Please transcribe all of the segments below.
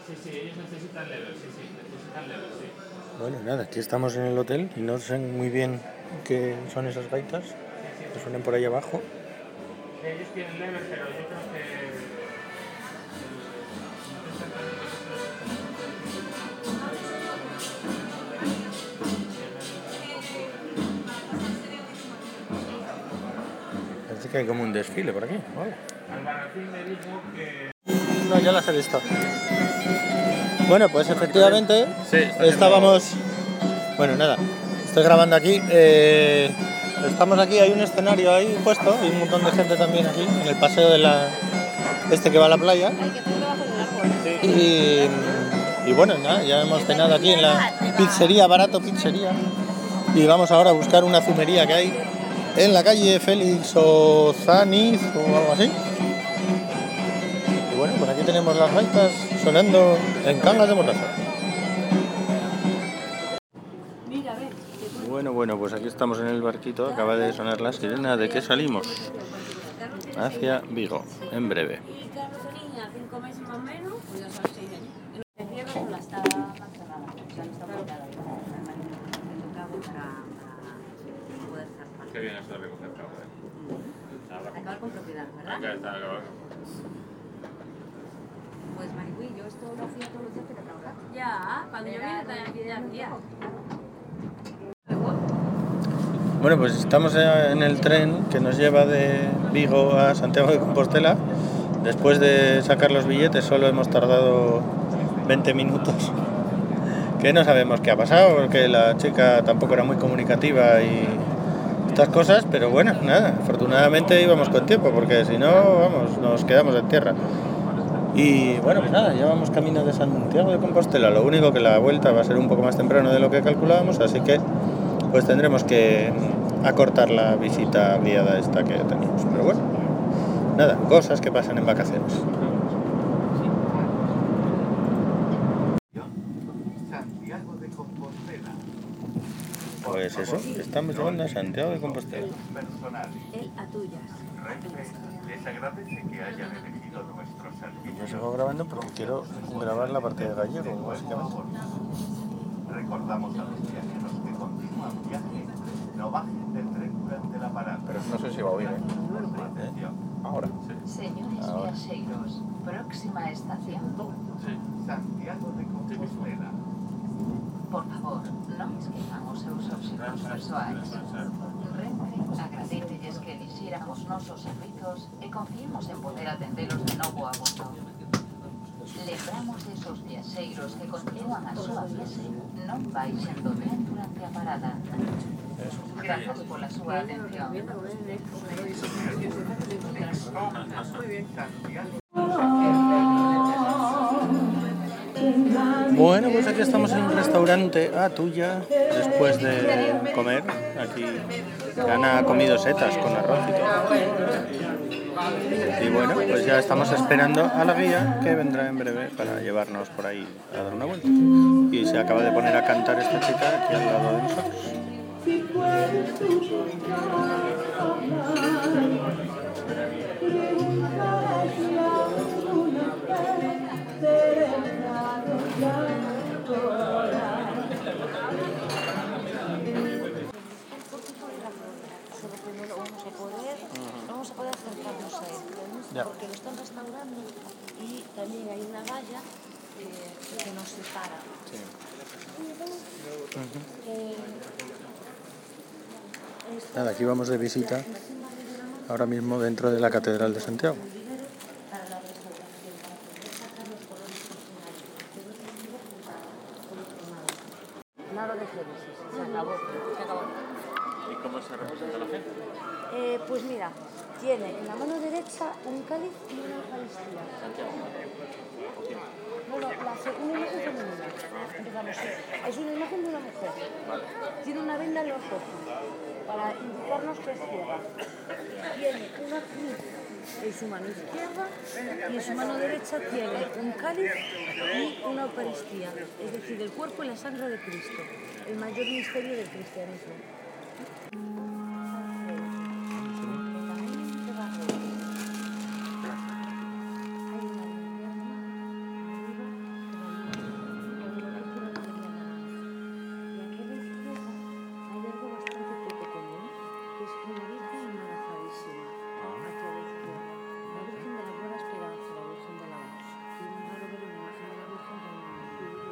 sí, ellos necesitan level, necesitan level, sí. Bueno, nada, aquí estamos en el hotel y no sé muy bien qué son esas gaitas que suenan por ahí abajo. Ellos tienen level, pero yo creo que... Parece que hay como un desfile por aquí. Vale. Albarracín me dijo que... No, ya las he visto. Bueno, pues efectivamente Sí, estábamos... Bueno, nada, estoy grabando aquí. Estamos aquí, hay un escenario ahí puesto y un montón de gente también aquí en el paseo de la... que va a la playa. Y bueno, nada, ya hemos cenado aquí en la pizzería, Barato Pizzería. Y vamos ahora a buscar una zumería que hay en la calle Félix Ozaniz o algo así. Y bueno, pues aquí tenemos las gaitas sonando en Cangas de Mordaza. Bueno, pues aquí estamos en el barquito, acaba de sonar la sirena. ¿De qué salimos? Hacia Vigo, en breve. Qué bien eso de recoger cabo, Acabar con propiedad, ¿verdad? Acá está, acá. Pues Marigüí, yo esto lo hacía todos los días que te trabajas. Ya, cuando yo vine también hacía. Bueno, pues estamos en el tren que nos lleva de Vigo a Santiago de Compostela. Después de sacar los billetes solo hemos tardado 20 minutos. Que no sabemos qué ha pasado, porque la chica tampoco era muy comunicativa y estas cosas, pero bueno, nada, afortunadamente íbamos con tiempo, porque si no, vamos, nos quedamos en tierra. Y bueno, pues nada, ya vamos camino de Santiago de Compostela. Lo único que la vuelta va a ser un poco más temprano de lo que calculábamos, así que pues tendremos que acortar la visita guiada esta que teníamos. Pero bueno, nada, cosas que pasan en vacaciones. Santiago de Compostela. Pues eso, estamos llegando a Santiago de Compostela. El a tuyas. Les agradece que hayan elegido nuestro servicio. Yo sigo grabando porque quiero grabar la parte de gallego, básicamente. Recordamos a los viajeros que continúan viaje, no bajen del tren durante la parada. Pero no sé si va a oír, Atención. Ahora. Señores viajeros, próxima estación, Santiago de Compostela. por favor, non esquezamos os obxectos persoais. Renfe agradécelles que elixíramos nosos servizos e confiemos en poder atendelos de novo a bordo. Lembramos esos viaxeiros que continúan a súa viaxe non baixen do tren durante a parada. Grazas pola súa atención. Bueno, pues aquí estamos en un restaurante a tuya, después de comer. Aquí Ana ha comido setas con arroz y todo. Y bueno, pues ya estamos esperando a la guía que vendrá en breve para llevarnos por ahí a dar una vuelta. Y se acaba de poner a cantar esta chica aquí al lado de nosotros. Vamos a poder acercarnos a él, Ya. porque lo están restaurando y también hay una valla que nos separa. Sí. Nada, aquí vamos de visita ahora mismo dentro de la Catedral de Santiago. Nada de Génesis, se acabó. ¿Y cómo se representa la gente? Pues mira, tiene en la mano derecha un cáliz y una Eucaristía. No, una imagen femenina. Empezamos, sí. Es una imagen de una mujer. Tiene una venda en los ojos para indicarnos que es ciega. Tiene una cruz en su mano izquierda y en su mano derecha tiene un cáliz y una Eucaristía. Es decir, el cuerpo y la sangre de Cristo. El mayor misterio del cristianismo.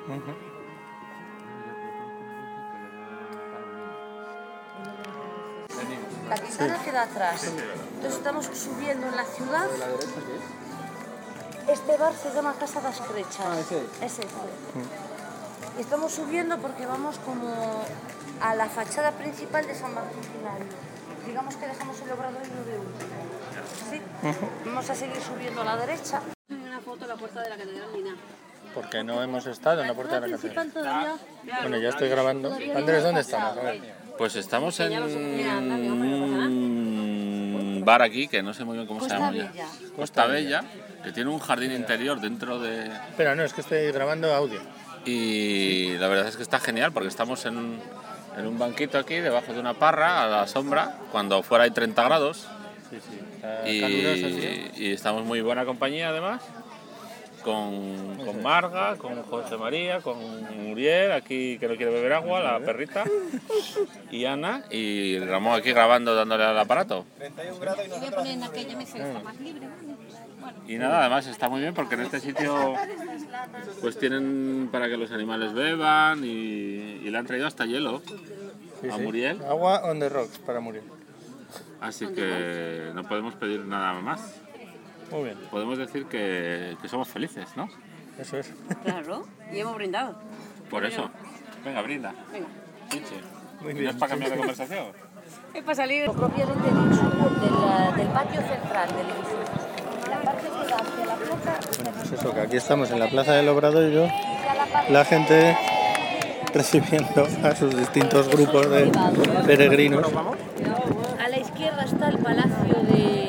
La Quintana queda atrás. Entonces estamos subiendo en la ciudad. Este bar se llama Casa das Crechas. Ese. Y estamos subiendo porque vamos como a la fachada principal de San Martín Hilario. Digamos que dejamos el Obradoiro de último. ¿Sí? Vamos a seguir subiendo a la derecha. Una foto de la puerta de la catedral ni nada. Porque no hemos estado en la puerta de la catedral. Todavía. Bueno, ya estoy grabando. Andrés, ¿dónde estamos? A ver. Pues estamos en un bar aquí, que no sé muy bien cómo se llama ya. Costa Bella, que tiene un jardín interior dentro de... Espera, no, es que estoy grabando audio. Y la verdad es que está genial, porque estamos en un banquito aquí, debajo de una parra, a la sombra, cuando fuera hay 30 grados. Sí, está caluroso, sí. Y estamos muy buena compañía, además. Con Marga, con José María, con Muriel, aquí que no quiere beber agua, la perrita, y Ana, y Ramón aquí grabando, dándole al aparato. 31 grados y Voy a poner en aquella mesa más libre, ¿vale? Bueno. Y nada, además está muy bien porque en este sitio pues tienen para que los animales beban y le han traído hasta hielo a Muriel. Agua on the rocks para Muriel. Así que no podemos pedir nada más. Muy bien, Podemos decir que somos felices, ¿no? eso es. Claro, y hemos brindado. Por eso. Venga, brinda. Venga. Chiche. Muy ¿No bien. es para cambiar de conversación? Es para salir. Propiamente dicho, del patio central del edificio. La parte que da hacia la plaza. Pues eso, que aquí estamos en la Plaza del Obradoiro, la gente recibiendo a sus distintos grupos de peregrinos. A la izquierda está el Palacio de